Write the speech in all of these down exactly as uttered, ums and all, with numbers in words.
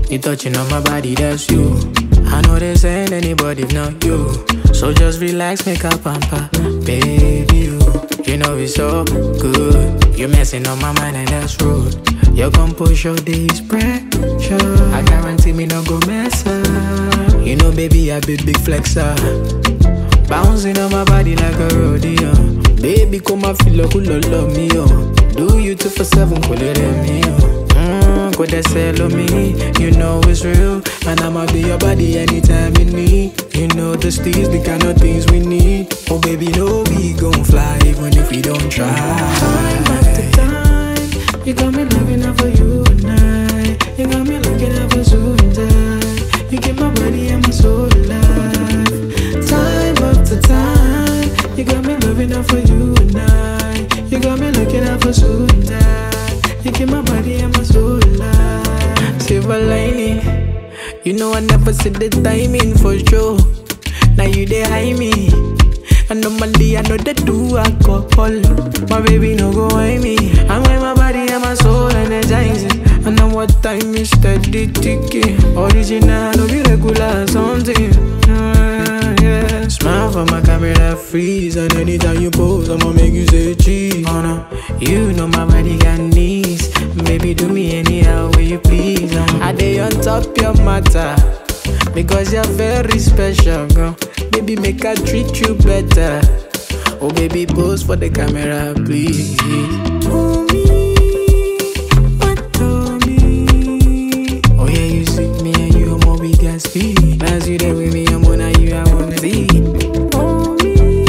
You touching on my body, that's you. I know they saying anybody if not you. So just relax, make a pamper, baby you. You know it's so good. You messing on my mind and that's rude. Your composure days pressure. I guarantee me no go mess up. You know baby I be big flexer. Bouncing on my body like a rodeo. Baby come and feel like you love me oh. Do you two for seven, call it me oh. Mmm, go they sell on me. You know it's real. And I'ma be your body anytime you need. You know the steez, the kind of things we need. Oh baby, no, we gon' fly even if we don't try. Time after time, you got me loving up for you and I. You got me looking up for soon time. You get my body and my soul alive. Time after time, you got me loving up for you and I. You got me looking up for soon time. You get my body and my soul alive. Silver lining, you know I never said the timing for sure. Now you they hide me. And normally I know they do alcohol. My baby no go hide me. I'm with my body and my soul energizing. I know what time is steady ticking. Original, no be regular something. Uh, yeah. Smile for my camera freeze. And anytime you pose, I'ma make you say cheese. Oh no, you know my body got knees. Baby do me anyhow will you please. um, I dey on top your matter. Because you're very special, girl. Baby, make I treat you better. Oh, baby, pose for the camera, please. Oh, me, what me? Oh, yeah, you sweet me and you, more we can speak. As you there with me, I'm on you, I wanna see. Oh, me,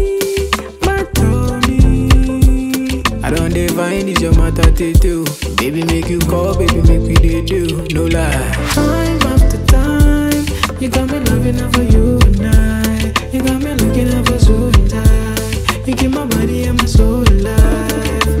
what me? I don't define it's your matter to do. Baby, make you call, baby, make we dey do. No lie. Time after time. You got me loving up for you and I. You got me looking up for soon time. You keep my body and my soul alive.